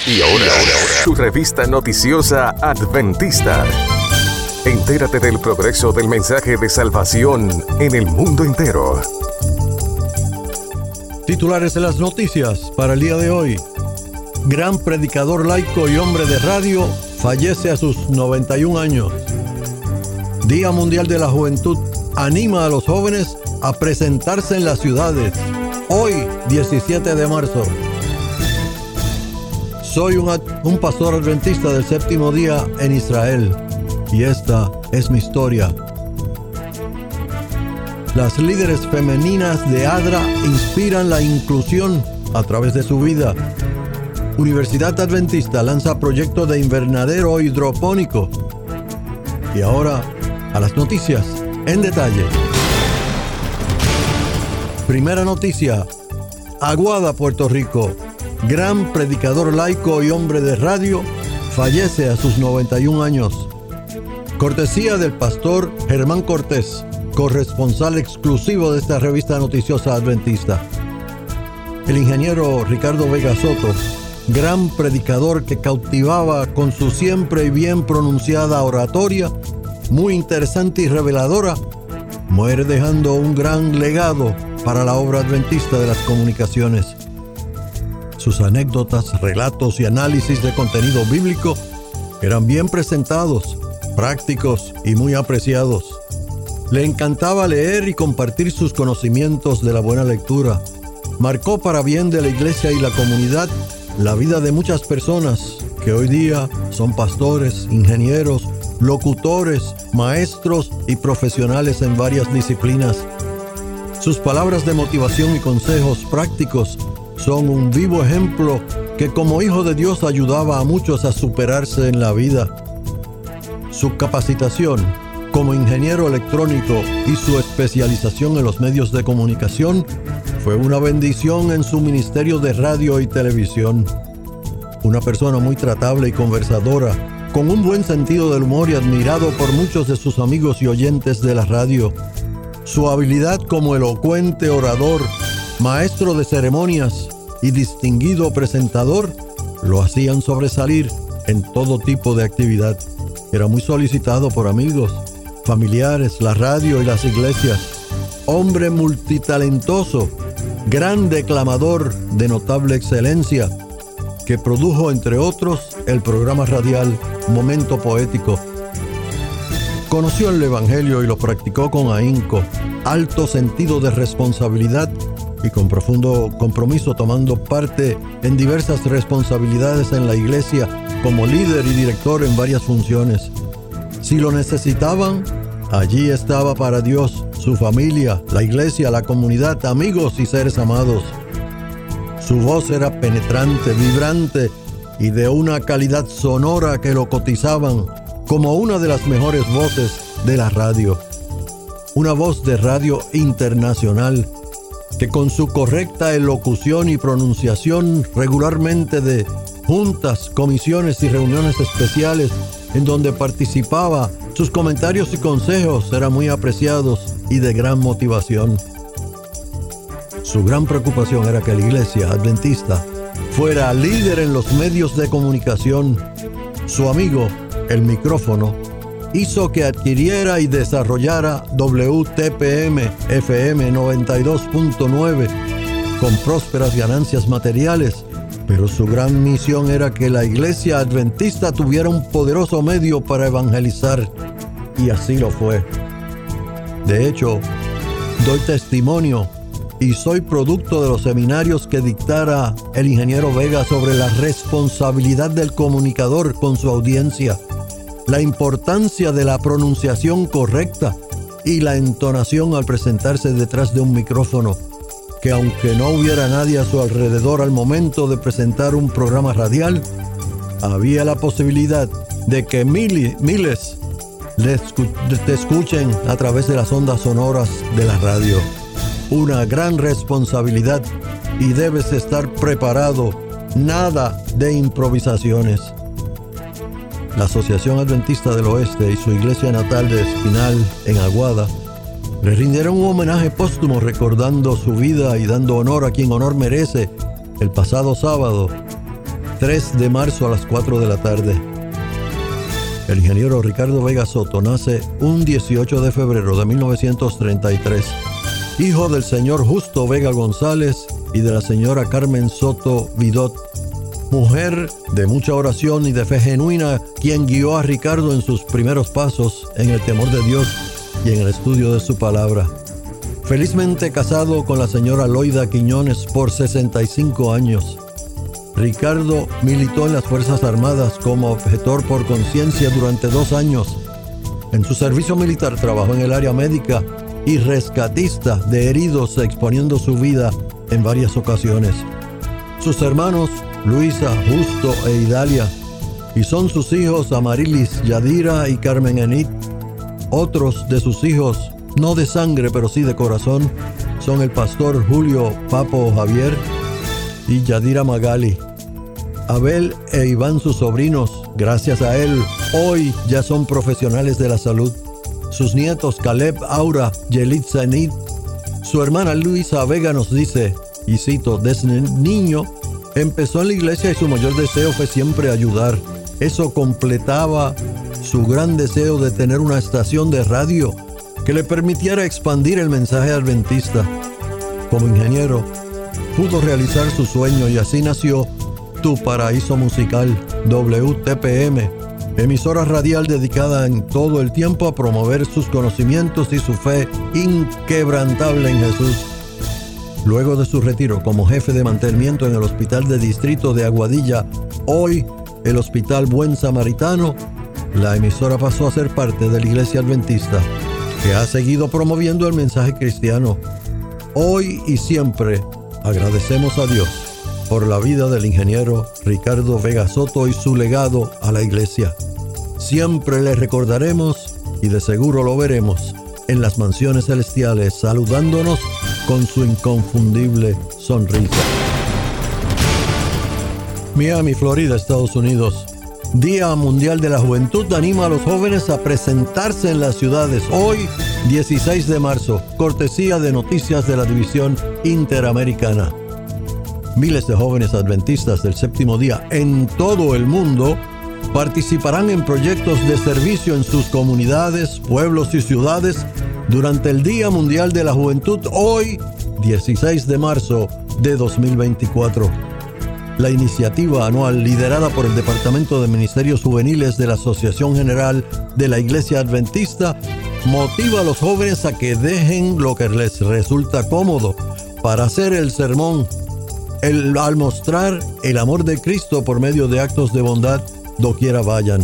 Y ahora, tu revista noticiosa Adventista. Entérate del progreso del mensaje de salvación en el mundo entero. Titulares de las noticias para el día de hoy. Gran predicador laico y hombre de radio fallece a sus 91 años. Día Mundial de la Juventud anima a los jóvenes a presentarse en las ciudades. Hoy, 17 de marzo. Soy un pastor adventista del séptimo día en Israel y esta es mi historia. Las líderes femeninas de ADRA inspiran la inclusión a través de su vida. Universidad Adventista lanza proyecto de invernadero hidropónico. Y ahora, a las noticias en detalle. Primera noticia. Aguada, Puerto Rico. Gran predicador laico y hombre de radio fallece a sus 91 años. Cortesía del pastor Germán Cortés, corresponsal exclusivo de esta revista noticiosa adventista. El ingeniero Ricardo Vega Soto, gran predicador que cautivaba con su siempre bien pronunciada oratoria, muy interesante y reveladora, muere dejando un gran legado para la obra adventista de las comunicaciones. Sus anécdotas, relatos y análisis de contenido bíblico eran bien presentados, prácticos y muy apreciados. Le encantaba leer y compartir sus conocimientos de la buena lectura. Marcó para bien de la iglesia y la comunidad la vida de muchas personas que hoy día son pastores, ingenieros, locutores, maestros y profesionales en varias disciplinas. Sus palabras de motivación y consejos prácticos son un vivo ejemplo que como hijo de Dios ayudaba a muchos a superarse en la vida. Su capacitación como ingeniero electrónico y su especialización en los medios de comunicación fue una bendición en su ministerio de radio y televisión. Una persona muy tratable y conversadora, con un buen sentido del humor y admirado por muchos de sus amigos y oyentes de la radio. Su habilidad como elocuente orador, maestro de ceremonias y distinguido presentador lo hacían sobresalir en todo tipo de actividad. Era muy solicitado por amigos, familiares, la radio y las iglesias. Hombre multitalentoso, gran declamador de notable excelencia, que produjo, entre otros, el programa radial Momento Poético. Conoció el Evangelio y lo practicó con ahínco, alto sentido de responsabilidad y con profundo compromiso, tomando parte en diversas responsabilidades en la iglesia como líder y director en varias funciones. Si lo necesitaban, allí estaba para Dios, su familia, la iglesia, la comunidad, amigos y seres amados. Su voz era penetrante, vibrante y de una calidad sonora que lo cotizaban como una de las mejores voces de la radio. Una voz de radio internacional que con su correcta elocución y pronunciación regularmente de juntas, comisiones y reuniones especiales en donde participaba, sus comentarios y consejos eran muy apreciados y de gran motivación. Su gran preocupación era que la iglesia adventista fuera líder en los medios de comunicación. Su amigo, el micrófono, hizo que adquiriera y desarrollara WTPM FM 92.9 con prósperas ganancias materiales, pero su gran misión era que la iglesia adventista tuviera un poderoso medio para evangelizar, y así lo fue. De hecho, doy testimonio y soy producto de los seminarios que dictara el ingeniero Vega sobre la responsabilidad del comunicador con su audiencia, la importancia de la pronunciación correcta y la entonación al presentarse detrás de un micrófono, que aunque no hubiera nadie a su alrededor al momento de presentar un programa radial, había la posibilidad de que miles te escuchen a través de las ondas sonoras de la radio. Una gran responsabilidad y debes estar preparado, nada de improvisaciones. La Asociación Adventista del Oeste y su iglesia natal de Espinal, en Aguada, le rindieron un homenaje póstumo recordando su vida y dando honor a quien honor merece el pasado sábado. 3 de marzo a las 4 de la tarde. El ingeniero Ricardo Vega Soto nace un 18 de febrero de 1933, hijo del señor Justo Vega González y de la señora Carmen Soto Vidot, mujer de mucha oración y de fe genuina, quien guió a Ricardo en sus primeros pasos en el temor de Dios y en el estudio de su palabra. Felizmente casado con la señora Loida Quiñones por 65 años. Ricardo militó en las Fuerzas Armadas como objetor por conciencia durante 2 años. En su servicio militar trabajó en el área médica y rescatista de heridos, exponiendo su vida en varias ocasiones. Sus hermanos, Luisa, Justo e Idalia, y son sus hijos Amarilis, Yadira y Carmen Enid. Otros de sus hijos, no de sangre pero sí de corazón, son el pastor Julio Papo Javier y Yadira Magali. Abel e Iván, sus sobrinos, gracias a él, hoy ya son profesionales de la salud. Sus nietos Caleb, Aura, Yelitza Enid. Su hermana Luisa Vega nos dice, y cito, desde niño empezó en la iglesia y su mayor deseo fue siempre ayudar. Eso completaba su gran deseo de tener una estación de radio que le permitiera expandir el mensaje adventista. Como ingeniero, pudo realizar su sueño y así nació Tu Paraíso Musical, WTPM, emisora radial dedicada en todo el tiempo a promover sus conocimientos y su fe inquebrantable en Jesús. Luego de su retiro como jefe de mantenimiento en el Hospital de Distrito de Aguadilla, hoy el Hospital Buen Samaritano, la emisora pasó a ser parte de la Iglesia Adventista, que ha seguido promoviendo el mensaje cristiano. Hoy y siempre agradecemos a Dios por la vida del ingeniero Ricardo Vega Soto y su legado a la iglesia. Siempre le recordaremos y de seguro lo veremos en las mansiones celestiales saludándonos con su inconfundible sonrisa. Miami, Florida, Estados Unidos. Día Mundial de la Juventud anima a los jóvenes a presentarse en las ciudades hoy, 16 de marzo, cortesía de Noticias de la División Interamericana. Miles de jóvenes adventistas del séptimo día en todo el mundo participarán en proyectos de servicio en sus comunidades, pueblos y ciudades durante el Día Mundial de la Juventud hoy, 16 de marzo de 2024. La iniciativa anual liderada por el Departamento de Ministerios Juveniles de la Asociación General de la Iglesia Adventista motiva a los jóvenes a que dejen lo que les resulta cómodo para hacer el sermón, al mostrar el amor de Cristo por medio de actos de bondad doquiera vayan.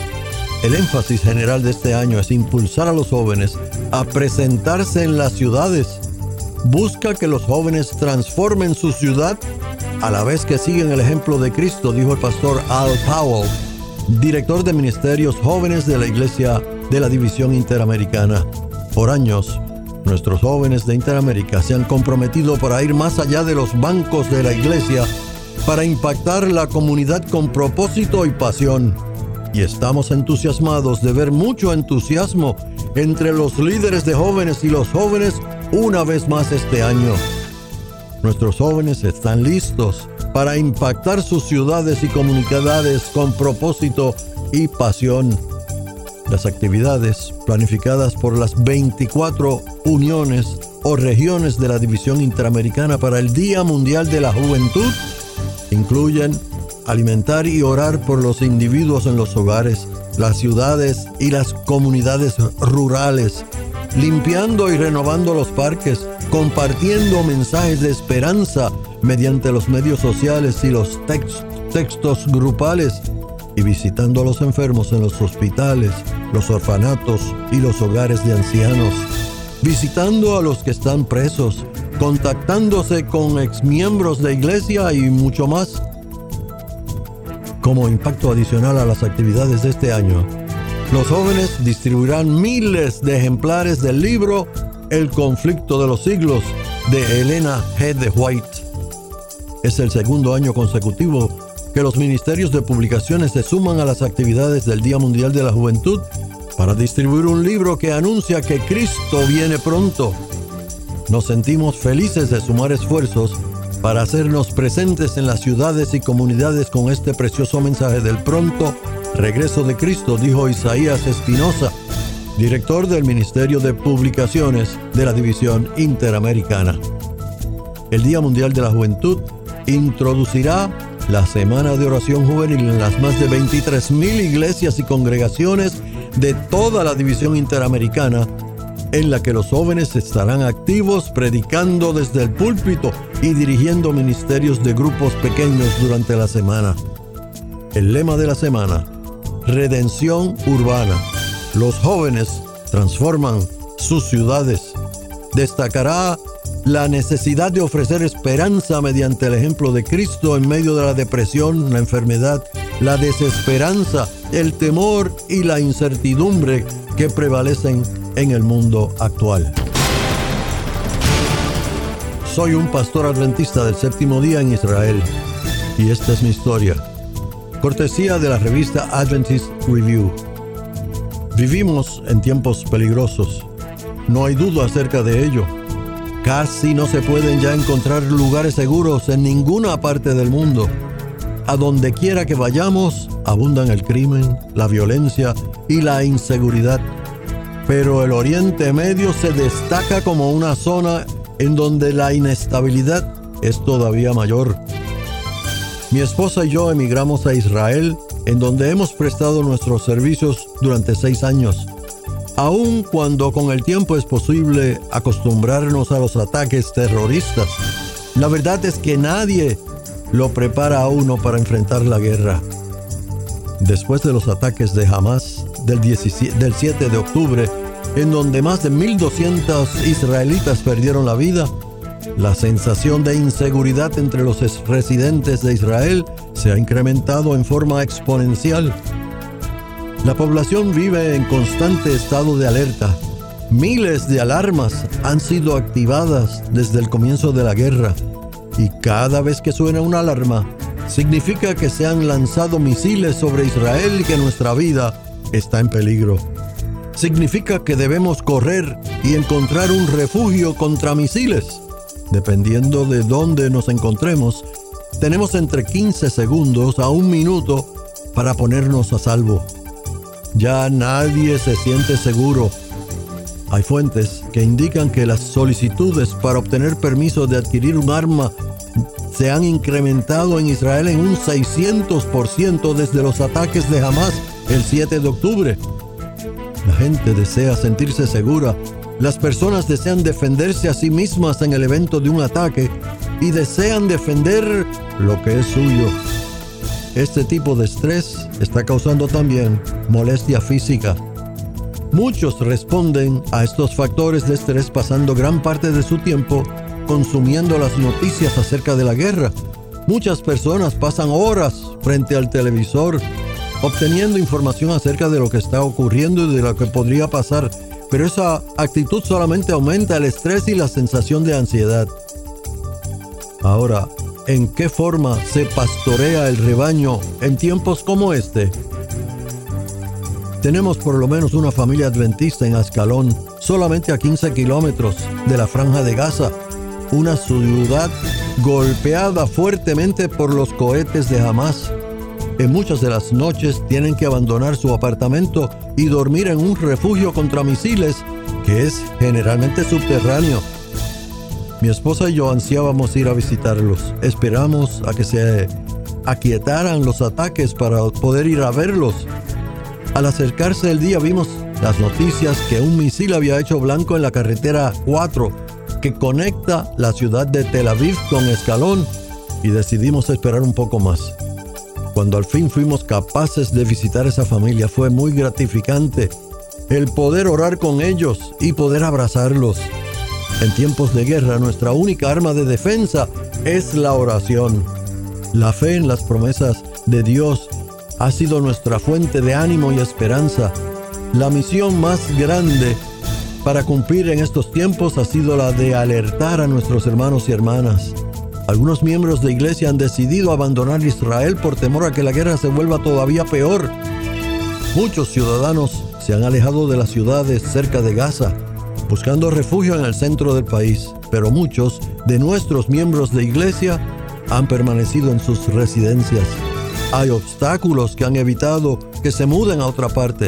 El énfasis general de este año es impulsar a los jóvenes a presentarse en las ciudades. Busca que los jóvenes transformen su ciudad a la vez que siguen el ejemplo de Cristo, dijo el pastor Al Powell, director de Ministerios Jóvenes de la Iglesia de la División Interamericana. Por años, nuestros jóvenes de Interamérica se han comprometido para ir más allá de los bancos de la iglesia para impactar la comunidad con propósito y pasión. Y estamos entusiasmados de ver mucho entusiasmo entre los líderes de jóvenes y los jóvenes una vez más este año. Nuestros jóvenes están listos para impactar sus ciudades y comunidades con propósito y pasión. Las actividades planificadas por las 24 uniones o regiones de la División Interamericana para el Día Mundial de la Juventud incluyen alimentar y orar por los individuos en los hogares, las ciudades y las comunidades rurales, limpiando y renovando los parques, compartiendo mensajes de esperanza mediante los medios sociales y los textos grupales, y visitando a los enfermos en los hospitales, los orfanatos y los hogares de ancianos, visitando a los que están presos, contactándose con exmiembros de iglesia y mucho más. Como impacto adicional a las actividades de este año, los jóvenes distribuirán miles de ejemplares del libro El conflicto de los siglos de Elena G. de White. Es el segundo año consecutivo que los ministerios de publicaciones se suman a las actividades del Día Mundial de la Juventud para distribuir un libro que anuncia que Cristo viene pronto. Nos sentimos felices de sumar esfuerzos para hacernos presentes en las ciudades y comunidades con este precioso mensaje del pronto regreso de Cristo, dijo Isaías Espinosa, director del Ministerio de Publicaciones de la División Interamericana. El Día Mundial de la Juventud introducirá la Semana de Oración Juvenil en las más de 23,000 iglesias y congregaciones de toda la División Interamericana, en la que los jóvenes estarán activos predicando desde el púlpito y dirigiendo ministerios de grupos pequeños durante la semana. El lema de la semana: Redención Urbana. Los jóvenes transforman sus ciudades. Destacará la necesidad de ofrecer esperanza mediante el ejemplo de Cristo en medio de la depresión, la enfermedad, la desesperanza, el temor y la incertidumbre que prevalecen en el mundo actual. Soy un pastor adventista del séptimo día en Israel y esta es mi historia, cortesía de la revista Adventist Review. Vivimos en tiempos peligrosos, no hay duda acerca de ello. Casi no se pueden ya encontrar lugares seguros en ninguna parte del mundo. A donde quiera que vayamos, abundan el crimen, la violencia y la inseguridad. Pero el Oriente Medio se destaca como una zona en donde la inestabilidad es todavía mayor. Mi esposa y yo emigramos a Israel, en donde hemos prestado nuestros servicios durante 6 años. Aun cuando con el tiempo es posible acostumbrarnos a los ataques terroristas, la verdad es que nadie lo prepara a uno para enfrentar la guerra. Después de los ataques de Hamas del 7 de octubre, en donde más de 1,200 israelitas perdieron la vida, la sensación de inseguridad entre los residentes de Israel se ha incrementado en forma exponencial. La población vive en constante estado de alerta. Miles de alarmas han sido activadas desde el comienzo de la guerra, y cada vez que suena una alarma, significa que se han lanzado misiles sobre Israel y que nuestra vida está en peligro. Significa que debemos correr y encontrar un refugio contra misiles. Dependiendo de dónde nos encontremos, tenemos entre 15 segundos a 1 minuto para ponernos a salvo. Ya nadie se siente seguro. Hay fuentes que indican que las solicitudes para obtener permiso de adquirir un arma se han incrementado en Israel en un 600% desde los ataques de Hamas el 7 de octubre. La gente desea sentirse segura. Las personas desean defenderse a sí mismas en el evento de un ataque y desean defender lo que es suyo. Este tipo de estrés está causando también molestia física. Muchos responden a estos factores de estrés pasando gran parte de su tiempo consumiendo las noticias acerca de la guerra. Muchas personas pasan horas frente al televisor obteniendo información acerca de lo que está ocurriendo y de lo que podría pasar, pero esa actitud solamente aumenta el estrés y la sensación de ansiedad. Ahora, ¿en qué forma se pastorea el rebaño en tiempos como este? Tenemos por lo menos una familia adventista en Ascalón, solamente a 15 kilómetros de la Franja de Gaza, una ciudad golpeada fuertemente por los cohetes de Hamas. En muchas de las noches tienen que abandonar su apartamento y dormir en un refugio contra misiles que es generalmente subterráneo. Mi esposa y yo ansiábamos ir a visitarlos. Esperamos a que se aquietaran los ataques para poder ir a verlos. Al acercarse el día vimos las noticias que un misil había hecho blanco en la carretera 4 que conecta la ciudad de Tel Aviv con Ascalón y decidimos esperar un poco más. Cuando al fin fuimos capaces de visitar esa familia fue muy gratificante el poder orar con ellos y poder abrazarlos. En tiempos de guerra, nuestra única arma de defensa es la oración. La fe en las promesas de Dios ha sido nuestra fuente de ánimo y esperanza. La misión más grande para cumplir en estos tiempos ha sido la de alertar a nuestros hermanos y hermanas. Algunos miembros de iglesia han decidido abandonar Israel por temor a que la guerra se vuelva todavía peor. Muchos ciudadanos se han alejado de las ciudades cerca de Gaza. buscando refugio en el centro del país, pero muchos de nuestros miembros de iglesia han permanecido en sus residencias. Hay obstáculos que han evitado que se muden a otra parte.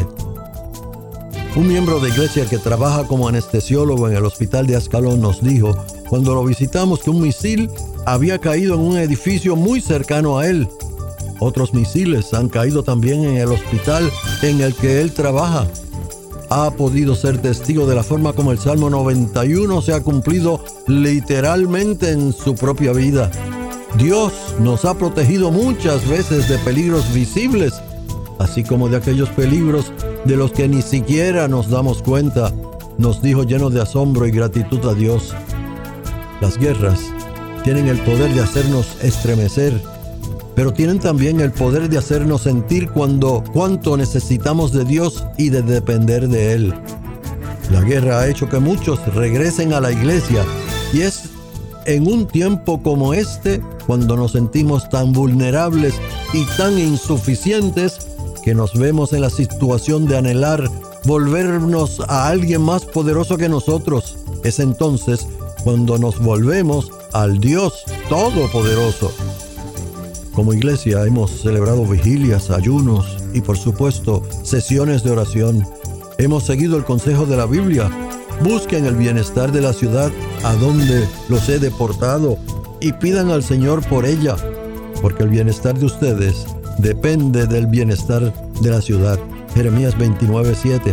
Un miembro de iglesia que trabaja como anestesiólogo en el hospital de Ascalón nos dijo, cuando lo visitamos, que un misil había caído en un edificio muy cercano a él. Otros misiles han caído también en el hospital en el que él trabaja. Ha podido ser testigo de la forma como el Salmo 91 se ha cumplido literalmente en su propia vida. Dios nos ha protegido muchas veces de peligros visibles, así como de aquellos peligros de los que ni siquiera nos damos cuenta, nos dijo lleno de asombro y gratitud a Dios. Las guerras tienen el poder de hacernos estremecer, pero tienen también el poder de hacernos sentir cuánto necesitamos de Dios y de depender de Él. La guerra ha hecho que muchos regresen a la iglesia, y es en un tiempo como este cuando nos sentimos tan vulnerables y tan insuficientes que nos vemos en la situación de anhelar volvernos a alguien más poderoso que nosotros. Es entonces cuando nos volvemos al Dios Todopoderoso. Como iglesia hemos celebrado vigilias, ayunos y por supuesto sesiones de oración. Hemos seguido el consejo de la Biblia. Busquen el bienestar de la ciudad a donde los he deportado y pidan al Señor por ella, porque el bienestar de ustedes depende del bienestar de la ciudad. Jeremías 29:7.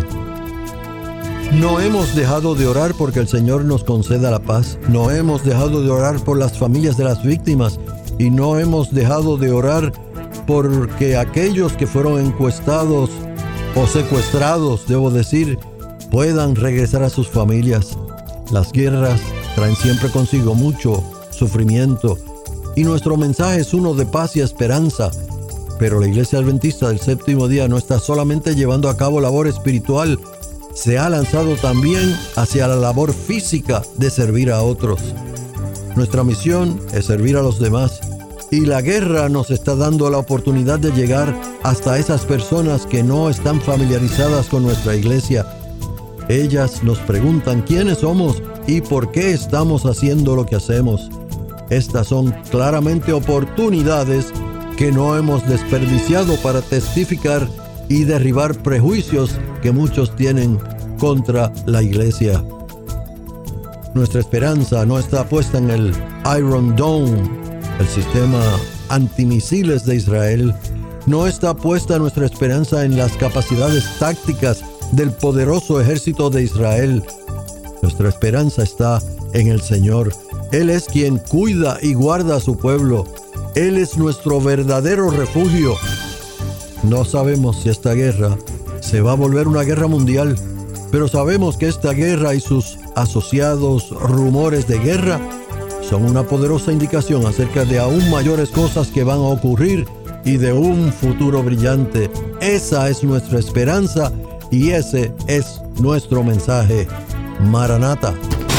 No hemos dejado de orar porque el Señor nos conceda la paz. No hemos dejado de orar por las familias de las víctimas. Y no hemos dejado de orar porque aquellos que fueron encuestados o secuestrados, debo decir, puedan regresar a sus familias. Las guerras traen siempre consigo mucho sufrimiento y nuestro mensaje es uno de paz y esperanza. Pero la Iglesia Adventista del Séptimo Día no está solamente llevando a cabo labor espiritual, se ha lanzado también hacia la labor física de servir a otros. Nuestra misión es servir a los demás y la guerra nos está dando la oportunidad de llegar hasta esas personas que no están familiarizadas con nuestra iglesia. Ellas nos preguntan quiénes somos y por qué estamos haciendo lo que hacemos. Estas son claramente oportunidades que no hemos desperdiciado para testificar y derribar prejuicios que muchos tienen contra la iglesia. Nuestra esperanza no está puesta en el Iron Dome, el sistema antimisiles de Israel. No está puesta nuestra esperanza en las capacidades tácticas del poderoso ejército de Israel. Nuestra esperanza está en el Señor. Él es quien cuida y guarda a su pueblo. Él es nuestro verdadero refugio. No sabemos si esta guerra se va a volver una guerra mundial, pero sabemos que esta guerra y sus asociados rumores de guerra son una poderosa indicación acerca de aún mayores cosas que van a ocurrir y de un futuro brillante. Esa es nuestra esperanza y ese es nuestro mensaje. Maranata.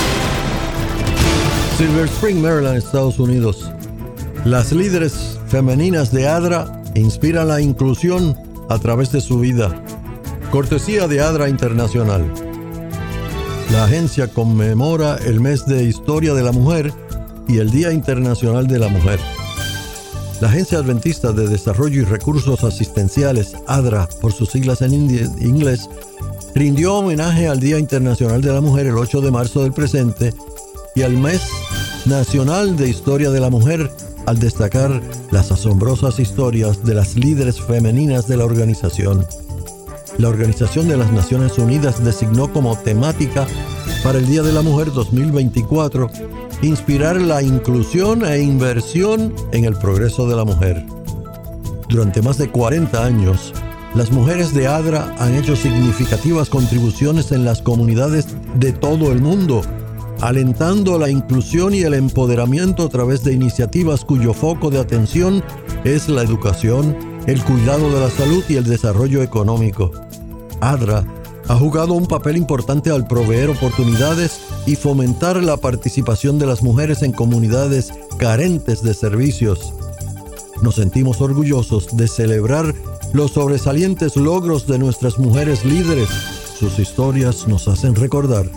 Silver Spring, Maryland, Estados Unidos. Las líderes femeninas de ADRA inspiran la inclusión a través de su vida. Cortesía de ADRA Internacional. La agencia conmemora el mes de Historia de la Mujer y el Día Internacional de la Mujer. La Agencia Adventista de Desarrollo y Recursos Asistenciales, ADRA, por sus siglas en inglés, rindió homenaje al Día Internacional de la Mujer el 8 de marzo del presente y al Mes Nacional de Historia de la Mujer al destacar las asombrosas historias de las líderes femeninas de la organización. La Organización de las Naciones Unidas designó como temática para el Día de la Mujer 2024 inspirar la inclusión e inversión en el progreso de la mujer. Durante más de 40 años, las mujeres de ADRA han hecho significativas contribuciones en las comunidades de todo el mundo, alentando la inclusión y el empoderamiento a través de iniciativas cuyo foco de atención es la educación, el cuidado de la salud y el desarrollo económico. ADRA ha jugado un papel importante al proveer oportunidades y fomentar la participación de las mujeres en comunidades carentes de servicios. Nos sentimos orgullosos de celebrar los sobresalientes logros de nuestras mujeres líderes. Sus historias nos hacen recordar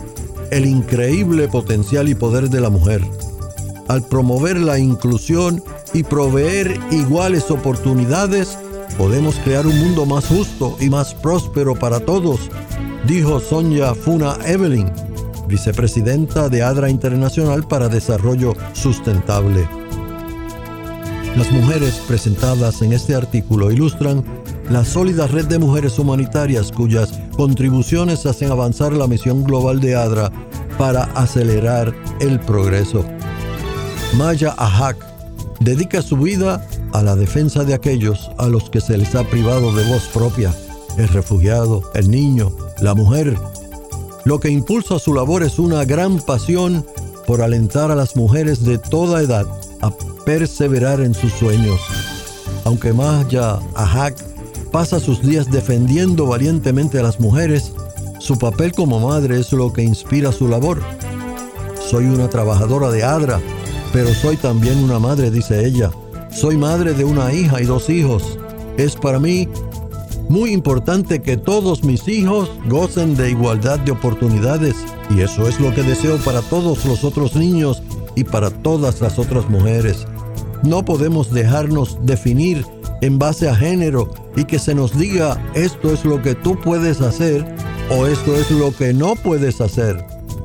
el increíble potencial y poder de la mujer. Al promover la inclusión y proveer iguales oportunidades, podemos crear un mundo más justo y más próspero para todos, dijo Sonja Funa-Evelin, vicepresidenta de ADRA Internacional para Desarrollo Sustentable. Las mujeres presentadas en este artículo ilustran la sólida red de mujeres humanitarias cuyas contribuciones hacen avanzar la misión global de ADRA para acelerar el progreso. Maya Ahak dedica su vida a la defensa de aquellos a los que se les ha privado de voz propia, el refugiado, el niño, la mujer. Lo que impulsa su labor es una gran pasión por alentar a las mujeres de toda edad a perseverar en sus sueños. Aunque Maya Ahak pasa sus días defendiendo valientemente a las mujeres, su papel como madre es lo que inspira su labor. Soy una trabajadora de ADRA, pero soy también una madre, dice ella. Soy madre de una hija y 2 hijos. Es para mí muy importante que todos mis hijos gocen de igualdad de oportunidades, y eso es lo que deseo para todos los otros niños y para todas las otras mujeres. No podemos dejarnos definir en base a género y que se nos diga esto es lo que tú puedes hacer o esto es lo que no puedes hacer.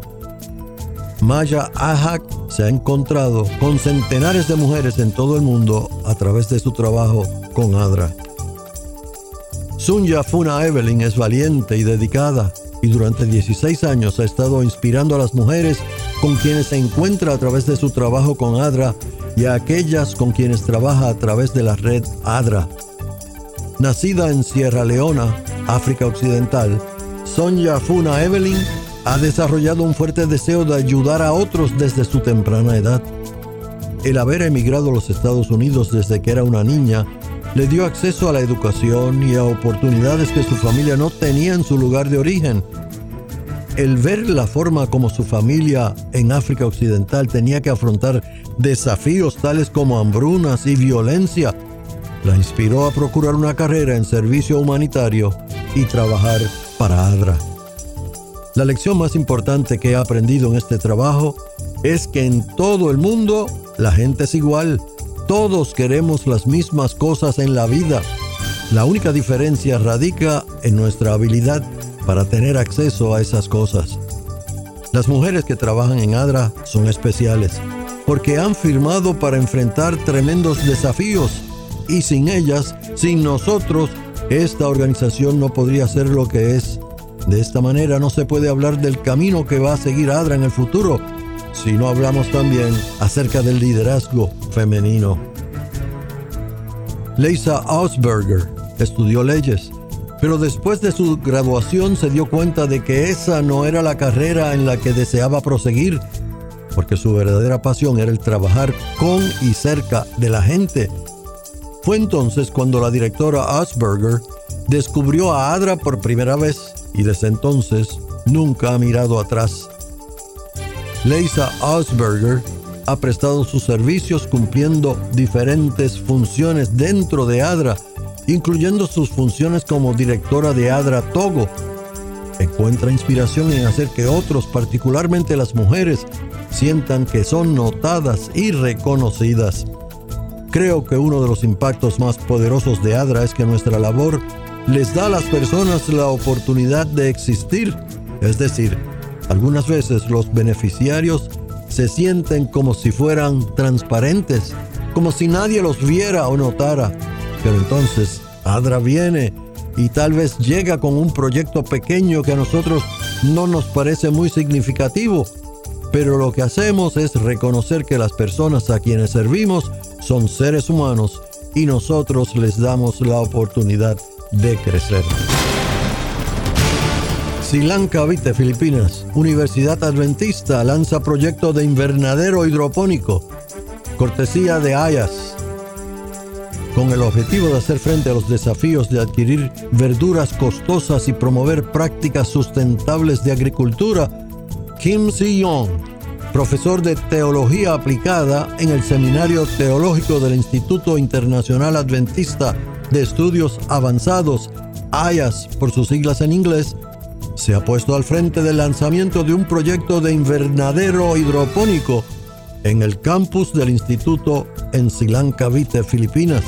Maya Ahak se ha encontrado con centenares de mujeres en todo el mundo a través de su trabajo con ADRA. Sonja Funa-Evelin es valiente y dedicada y durante 16 años ha estado inspirando a las mujeres con quienes se encuentra a través de su trabajo con ADRA y a aquellas con quienes trabaja a través de la red ADRA. Nacida en Sierra Leona, África Occidental, Sonja Funa-Evelin ha desarrollado un fuerte deseo de ayudar a otros desde su temprana edad. El haber emigrado a los Estados Unidos desde que era una niña le dio acceso a la educación y a oportunidades que su familia no tenía en su lugar de origen. El ver la forma como su familia en África Occidental tenía que afrontar desafíos tales como hambrunas y violencia la inspiró a procurar una carrera en servicio humanitario y trabajar para ADRA. La lección más importante que he aprendido en este trabajo es que en todo el mundo la gente es igual. Todos queremos las mismas cosas en la vida. La única diferencia radica en nuestra habilidad para tener acceso a esas cosas. Las mujeres que trabajan en ADRA son especiales porque han firmado para enfrentar tremendos desafíos y sin ellas, sin nosotros, esta organización no podría ser lo que es. De esta manera no se puede hablar del camino que va a seguir ADRA en el futuro si no hablamos también acerca del liderazgo femenino. Leisa Ausberger estudió leyes, pero después de su graduación se dio cuenta de que esa no era la carrera en la que deseaba proseguir, porque su verdadera pasión era el trabajar con y cerca de la gente. Fue entonces cuando la directora Ausberger descubrió a ADRA por primera vez y desde entonces nunca ha mirado atrás. Leisa Ausberger ha prestado sus servicios cumpliendo diferentes funciones dentro de ADRA, incluyendo sus funciones como directora de ADRA Togo. Encuentra inspiración en hacer que otros, particularmente las mujeres, sientan que son notadas y reconocidas. Creo que uno de los impactos más poderosos de ADRA es que nuestra labor les da a las personas la oportunidad de existir. Es decir, algunas veces los beneficiarios se sienten como si fueran transparentes, como si nadie los viera o notara. Pero entonces ADRA viene y tal vez llega con un proyecto pequeño que a nosotros no nos parece muy significativo. Pero lo que hacemos es reconocer que las personas a quienes servimos son seres humanos y nosotros les damos la oportunidad de crecer. Silancavite, Filipinas. Universidad Adventista lanza proyecto de invernadero hidropónico, cortesía de IAS. Con el objetivo de hacer frente a los desafíos de adquirir verduras costosas y promover prácticas sustentables de agricultura, Kim Si-young, profesor de Teología Aplicada en el Seminario Teológico del Instituto Internacional Adventista de Estudios Avanzados, IAS por sus siglas en inglés, se ha puesto al frente del lanzamiento de un proyecto de invernadero hidropónico en el campus del instituto en Silang, Cavite, Filipinas.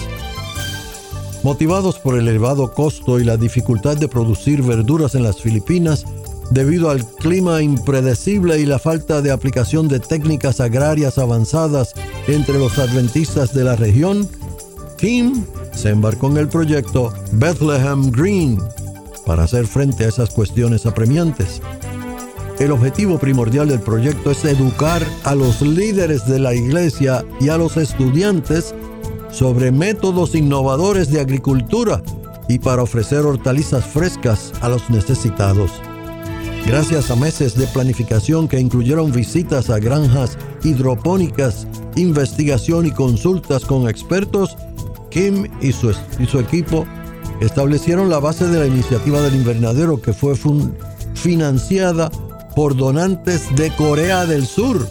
Motivados por el elevado costo y la dificultad de producir verduras en las Filipinas debido al clima impredecible y la falta de aplicación de técnicas agrarias avanzadas entre los adventistas de la región, Kim se embarcó en el proyecto Bethlehem Green para hacer frente a esas cuestiones apremiantes. El objetivo primordial del proyecto es educar a los líderes de la iglesia y a los estudiantes sobre métodos innovadores de agricultura y para ofrecer hortalizas frescas a los necesitados. Gracias a meses de planificación que incluyeron visitas a granjas hidropónicas, investigación y consultas con expertos, Kim y su equipo establecieron la base de la iniciativa del invernadero, que fue financiada por donantes de Corea del Sur.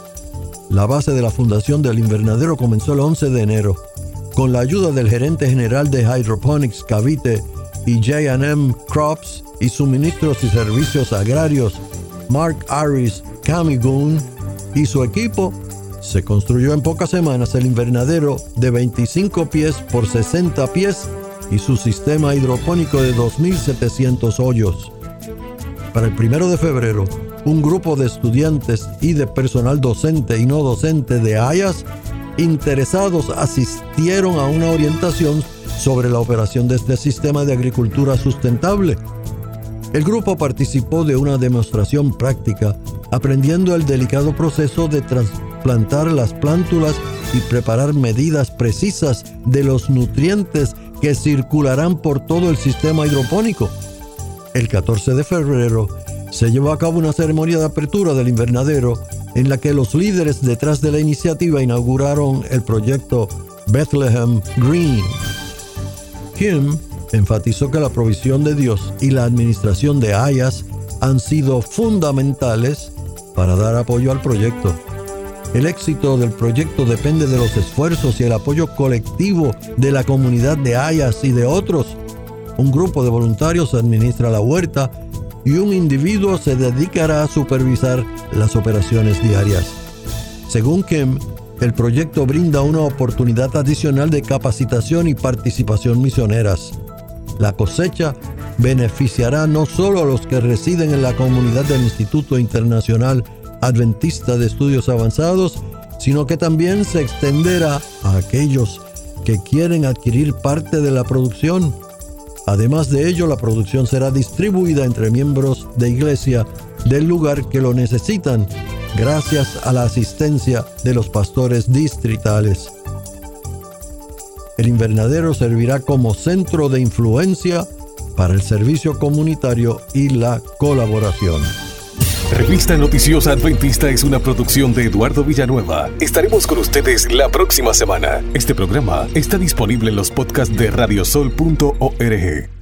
La base de la fundación del invernadero comenzó el 11 de enero, con la ayuda del gerente general de Hydroponics Cavite y J&M Crops y Suministros y Servicios Agrarios, Mark Aris Camigun, y su equipo. Se construyó en pocas semanas el invernadero de 25 pies por 60 pies y su sistema hidropónico de 2.700 hoyos. Para el 1 de febrero, un grupo de estudiantes y de personal docente y no docente de Ayas interesados asistieron a una orientación sobre la operación de este sistema de agricultura sustentable. El grupo participó de una demostración práctica, aprendiendo el delicado proceso de trasplantar las plántulas y preparar medidas precisas de los nutrientes que circularán por todo el sistema hidropónico. El 14 de febrero se llevó a cabo una ceremonia de apertura del invernadero en la que los líderes detrás de la iniciativa inauguraron el proyecto Bethlehem Green. Kim enfatizó que la provisión de Dios y la administración de Ayas han sido fundamentales para dar apoyo al proyecto. El éxito del proyecto depende de los esfuerzos y el apoyo colectivo de la comunidad de Ayas y de otros. Un grupo de voluntarios administra la huerta y un individuo se dedicará a supervisar las operaciones diarias. Según Kim, el proyecto brinda una oportunidad adicional de capacitación y participación misioneras. La cosecha beneficiará no solo a los que residen en la comunidad del Instituto Internacional Adventista de Estudios Avanzados, sino que también se extenderá a aquellos que quieren adquirir parte de la producción. Además de ello, la producción será distribuida entre miembros de iglesia del lugar que lo necesitan, gracias a la asistencia de los pastores distritales. El invernadero servirá como centro de influencia para el servicio comunitario y la colaboración. Revista Noticiosa Adventista es una producción de Eduardo Villanueva. Estaremos con ustedes la próxima semana. Este programa está disponible en los podcasts de radiosol.org.